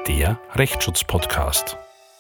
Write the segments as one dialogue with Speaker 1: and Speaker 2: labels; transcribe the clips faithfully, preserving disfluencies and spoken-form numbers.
Speaker 1: der Rechtsschutz-Podcast.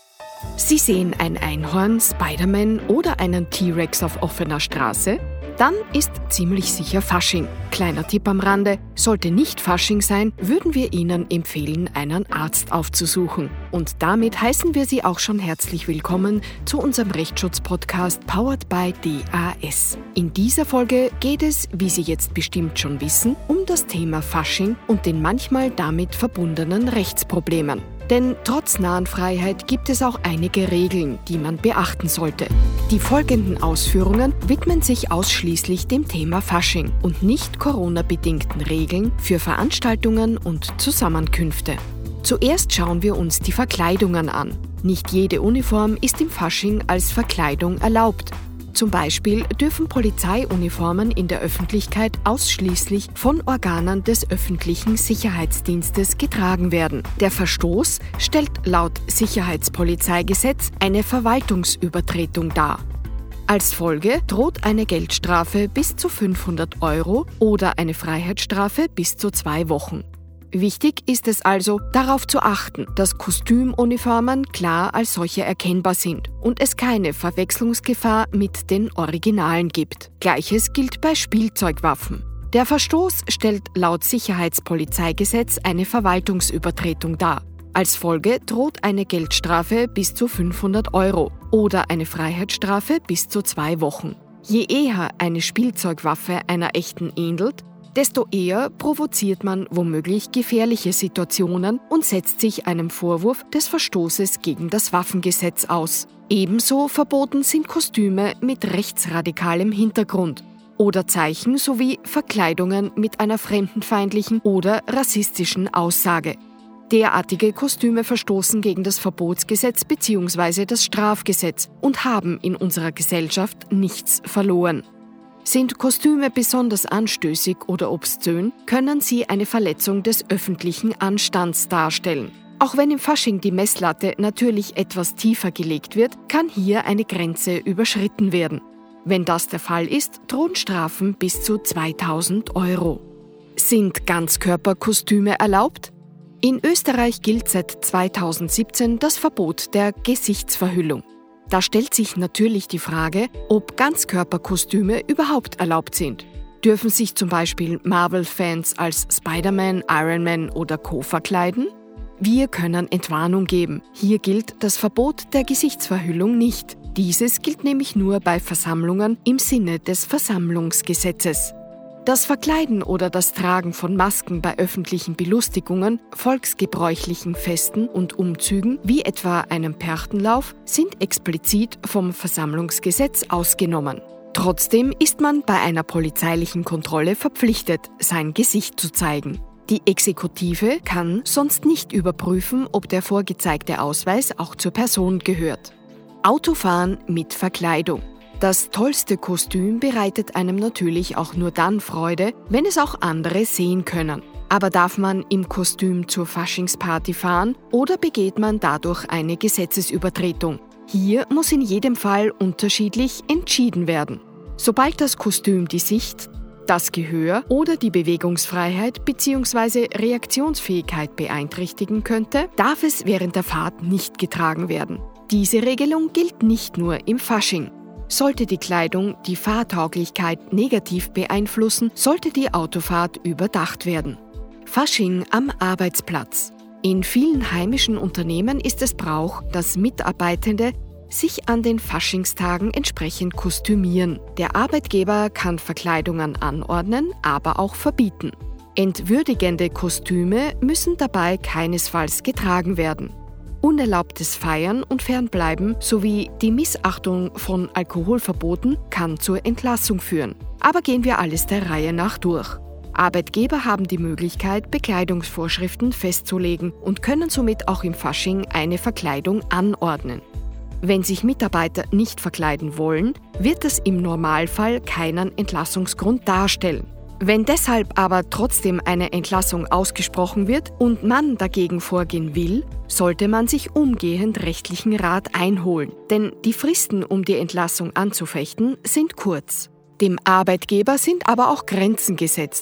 Speaker 2: Sie sehen ein Einhorn, Spider-Man oder einen T-Rex auf offener Straße? Dann ist ziemlich sicher Fasching. Kleiner Tipp am Rande: Sollte nicht Fasching sein, würden wir Ihnen empfehlen, einen Arzt aufzusuchen. Und damit heißen wir Sie auch schon herzlich willkommen zu unserem Rechtsschutz-Podcast Powered by D A S. In dieser Folge geht es, wie Sie jetzt bestimmt schon wissen, um das Thema Fasching und den manchmal damit verbundenen Rechtsproblemen. Denn trotz Narrenfreiheit gibt es auch einige Regeln, die man beachten sollte. Die folgenden Ausführungen widmen sich ausschließlich dem Thema Fasching und nicht Corona-bedingten Regeln für Veranstaltungen und Zusammenkünfte. Zuerst schauen wir uns die Verkleidungen an. Nicht jede Uniform ist im Fasching als Verkleidung erlaubt. Zum Beispiel dürfen Polizeiuniformen in der Öffentlichkeit ausschließlich von Organen des öffentlichen Sicherheitsdienstes getragen werden. Der Verstoß stellt laut Sicherheitspolizeigesetz eine Verwaltungsübertretung dar. Als Folge droht eine Geldstrafe bis zu fünfhundert Euro oder eine Freiheitsstrafe bis zu zwei Wochen. Wichtig ist es also, darauf zu achten, dass Kostümuniformen klar als solche erkennbar sind und es keine Verwechslungsgefahr mit den Originalen gibt. Gleiches gilt bei Spielzeugwaffen. Der Verstoß stellt laut Sicherheitspolizeigesetz eine Verwaltungsübertretung dar. Als Folge droht eine Geldstrafe bis zu fünfhundert Euro oder eine Freiheitsstrafe bis zu zwei Wochen. Je eher eine Spielzeugwaffe einer echten ähnelt, desto eher provoziert man womöglich gefährliche Situationen und setzt sich einem Vorwurf des Verstoßes gegen das Waffengesetz aus. Ebenso verboten sind Kostüme mit rechtsradikalem Hintergrund oder Zeichen sowie Verkleidungen mit einer fremdenfeindlichen oder rassistischen Aussage. Derartige Kostüme verstoßen gegen das Verbotsgesetz bzw. das Strafgesetz und haben in unserer Gesellschaft nichts verloren. Sind Kostüme besonders anstößig oder obszön, können sie eine Verletzung des öffentlichen Anstands darstellen. Auch wenn im Fasching die Messlatte natürlich etwas tiefer gelegt wird, kann hier eine Grenze überschritten werden. Wenn das der Fall ist, drohen Strafen bis zu zweitausend Euro. Sind Ganzkörperkostüme erlaubt? In Österreich gilt seit zweitausendsiebzehn das Verbot der Gesichtsverhüllung. Da stellt sich natürlich die Frage, ob Ganzkörperkostüme überhaupt erlaubt sind. Dürfen sich zum Beispiel Marvel-Fans als Spider-Man, Iron Man oder Co. verkleiden? Wir können Entwarnung geben. Hier gilt das Verbot der Gesichtsverhüllung nicht. Dieses gilt nämlich nur bei Versammlungen im Sinne des Versammlungsgesetzes. Das Verkleiden oder das Tragen von Masken bei öffentlichen Belustigungen, volksgebräuchlichen Festen und Umzügen, wie etwa einem Perchtenlauf, sind explizit vom Versammlungsgesetz ausgenommen. Trotzdem ist man bei einer polizeilichen Kontrolle verpflichtet, sein Gesicht zu zeigen. Die Exekutive kann sonst nicht überprüfen, ob der vorgezeigte Ausweis auch zur Person gehört. Autofahren mit Verkleidung. Das tollste Kostüm bereitet einem natürlich auch nur dann Freude, wenn es auch andere sehen können. Aber darf man im Kostüm zur Faschingsparty fahren oder begeht man dadurch eine Gesetzesübertretung? Hier muss in jedem Fall unterschiedlich entschieden werden. Sobald das Kostüm die Sicht, das Gehör oder die Bewegungsfreiheit bzw. Reaktionsfähigkeit beeinträchtigen könnte, darf es während der Fahrt nicht getragen werden. Diese Regelung gilt nicht nur im Fasching. Sollte die Kleidung die Fahrtauglichkeit negativ beeinflussen, sollte die Autofahrt überdacht werden. Fasching am Arbeitsplatz. In vielen heimischen Unternehmen ist es Brauch, dass Mitarbeitende sich an den Faschingstagen entsprechend kostümieren. Der Arbeitgeber kann Verkleidungen anordnen, aber auch verbieten. Entwürdigende Kostüme müssen dabei keinesfalls getragen werden. Unerlaubtes Feiern und Fernbleiben sowie die Missachtung von Alkoholverboten kann zur Entlassung führen. Aber gehen wir alles der Reihe nach durch. Arbeitgeber haben die Möglichkeit, Bekleidungsvorschriften festzulegen und können somit auch im Fasching eine Verkleidung anordnen. Wenn sich Mitarbeiter nicht verkleiden wollen, wird das im Normalfall keinen Entlassungsgrund darstellen. Wenn deshalb aber trotzdem eine Entlassung ausgesprochen wird und man dagegen vorgehen will, sollte man sich umgehend rechtlichen Rat einholen. Denn die Fristen, um die Entlassung anzufechten, sind kurz. Dem Arbeitgeber sind aber auch Grenzen gesetzt.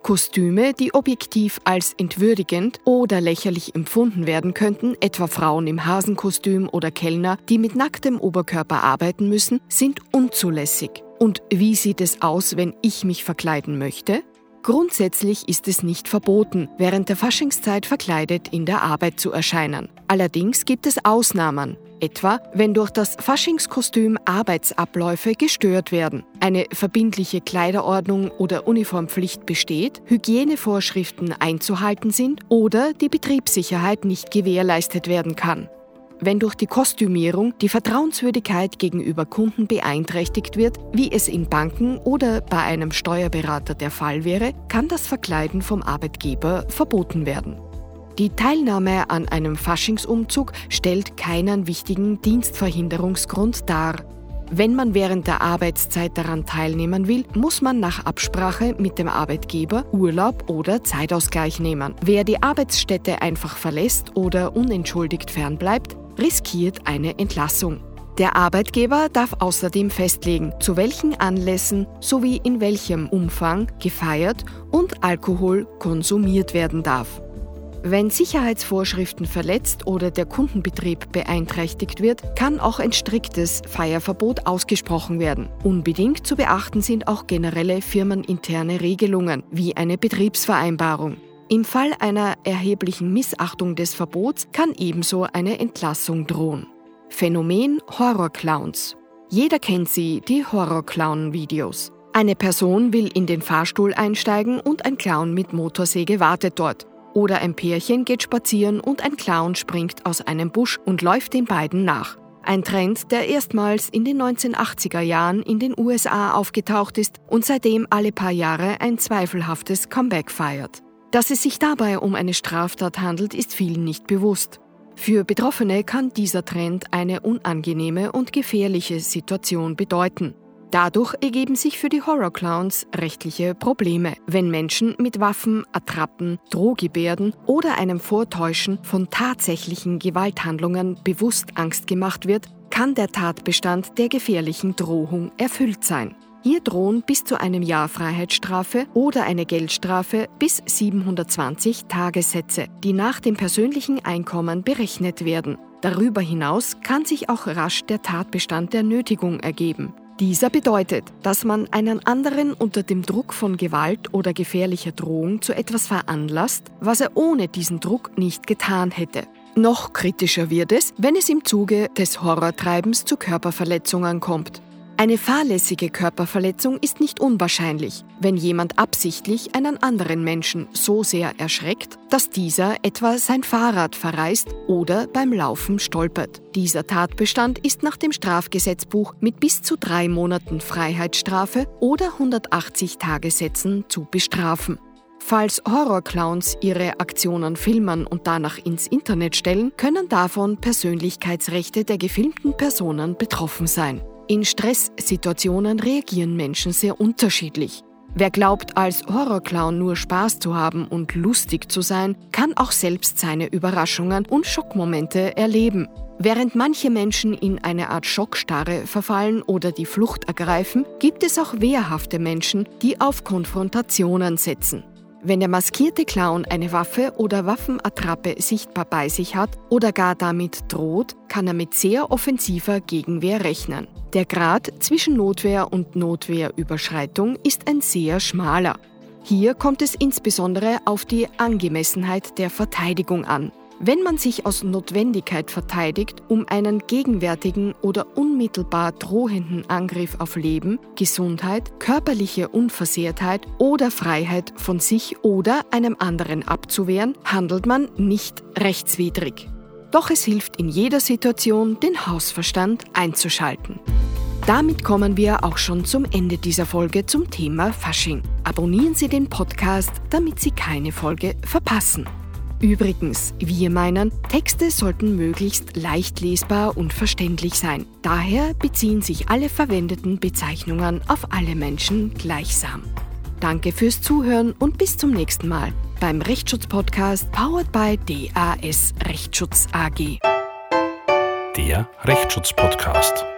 Speaker 2: Kostüme, die objektiv als entwürdigend oder lächerlich empfunden werden könnten, etwa Frauen im Hasenkostüm oder Kellner, die mit nacktem Oberkörper arbeiten müssen, sind unzulässig. Und wie sieht es aus, wenn ich mich verkleiden möchte? Grundsätzlich ist es nicht verboten, während der Faschingszeit verkleidet in der Arbeit zu erscheinen. Allerdings gibt es Ausnahmen, etwa wenn durch das Faschingskostüm Arbeitsabläufe gestört werden, eine verbindliche Kleiderordnung oder Uniformpflicht besteht, Hygienevorschriften einzuhalten sind oder die Betriebssicherheit nicht gewährleistet werden kann. Wenn durch die Kostümierung die Vertrauenswürdigkeit gegenüber Kunden beeinträchtigt wird, wie es in Banken oder bei einem Steuerberater der Fall wäre, kann das Verkleiden vom Arbeitgeber verboten werden. Die Teilnahme an einem Faschingsumzug stellt keinen wichtigen Dienstverhinderungsgrund dar. Wenn man während der Arbeitszeit daran teilnehmen will, muss man nach Absprache mit dem Arbeitgeber Urlaub oder Zeitausgleich nehmen. Wer die Arbeitsstätte einfach verlässt oder unentschuldigt fernbleibt, riskiert eine Entlassung. Der Arbeitgeber darf außerdem festlegen, zu welchen Anlässen sowie in welchem Umfang gefeiert und Alkohol konsumiert werden darf. Wenn Sicherheitsvorschriften verletzt oder der Kundenbetrieb beeinträchtigt wird, kann auch ein striktes Feierverbot ausgesprochen werden. Unbedingt zu beachten sind auch generelle firmeninterne Regelungen, wie eine Betriebsvereinbarung. Im Fall einer erheblichen Missachtung des Verbots kann ebenso eine Entlassung drohen. Phänomen Horrorclowns. Jeder kennt sie, die Horrorclown-Videos. Eine Person will in den Fahrstuhl einsteigen und ein Clown mit Motorsäge wartet dort. Oder ein Pärchen geht spazieren und ein Clown springt aus einem Busch und läuft den beiden nach. Ein Trend, der erstmals in den neunzehnhundertachtziger Jahren in den U S A aufgetaucht ist und seitdem alle paar Jahre ein zweifelhaftes Comeback feiert. Dass es sich dabei um eine Straftat handelt, ist vielen nicht bewusst. Für Betroffene kann dieser Trend eine unangenehme und gefährliche Situation bedeuten. Dadurch ergeben sich für die Horrorclowns rechtliche Probleme. Wenn Menschen mit Waffen, Attrappen, Drohgebärden oder einem Vortäuschen von tatsächlichen Gewalthandlungen bewusst Angst gemacht wird, kann der Tatbestand der gefährlichen Drohung erfüllt sein. Hier drohen bis zu einem Jahr Freiheitsstrafe oder eine Geldstrafe bis siebenhundertzwanzig Tagessätze, die nach dem persönlichen Einkommen berechnet werden. Darüber hinaus kann sich auch rasch der Tatbestand der Nötigung ergeben. Dieser bedeutet, dass man einen anderen unter dem Druck von Gewalt oder gefährlicher Drohung zu etwas veranlasst, was er ohne diesen Druck nicht getan hätte. Noch kritischer wird es, wenn es im Zuge des Horrortreibens zu Körperverletzungen kommt. Eine fahrlässige Körperverletzung ist nicht unwahrscheinlich, wenn jemand absichtlich einen anderen Menschen so sehr erschreckt, dass dieser etwa sein Fahrrad verreißt oder beim Laufen stolpert. Dieser Tatbestand ist nach dem Strafgesetzbuch mit bis zu drei Monaten Freiheitsstrafe oder hundertachtzig Tagessätzen zu bestrafen. Falls Horrorclowns ihre Aktionen filmen und danach ins Internet stellen, können davon Persönlichkeitsrechte der gefilmten Personen betroffen sein. In Stresssituationen reagieren Menschen sehr unterschiedlich. Wer glaubt, als Horrorclown nur Spaß zu haben und lustig zu sein, kann auch selbst seine Überraschungen und Schockmomente erleben. Während manche Menschen in eine Art Schockstarre verfallen oder die Flucht ergreifen, gibt es auch wehrhafte Menschen, die auf Konfrontationen setzen. Wenn der maskierte Clown eine Waffe oder Waffenattrappe sichtbar bei sich hat oder gar damit droht, kann er mit sehr offensiver Gegenwehr rechnen. Der Grad zwischen Notwehr und Notwehrüberschreitung ist ein sehr schmaler. Hier kommt es insbesondere auf die Angemessenheit der Verteidigung an. Wenn man sich aus Notwendigkeit verteidigt, um einen gegenwärtigen oder unmittelbar drohenden Angriff auf Leben, Gesundheit, körperliche Unversehrtheit oder Freiheit von sich oder einem anderen abzuwehren, handelt man nicht rechtswidrig. Doch es hilft in jeder Situation, den Hausverstand einzuschalten. Damit kommen wir auch schon zum Ende dieser Folge zum Thema Fasching. Abonnieren Sie den Podcast, damit Sie keine Folge verpassen. Übrigens, wir meinen, Texte sollten möglichst leicht lesbar und verständlich sein. Daher beziehen sich alle verwendeten Bezeichnungen auf alle Menschen gleichsam. Danke fürs Zuhören und bis zum nächsten Mal beim Rechtsschutz-Podcast powered by D A S Rechtsschutz A G.
Speaker 1: Der Rechtsschutz-Podcast.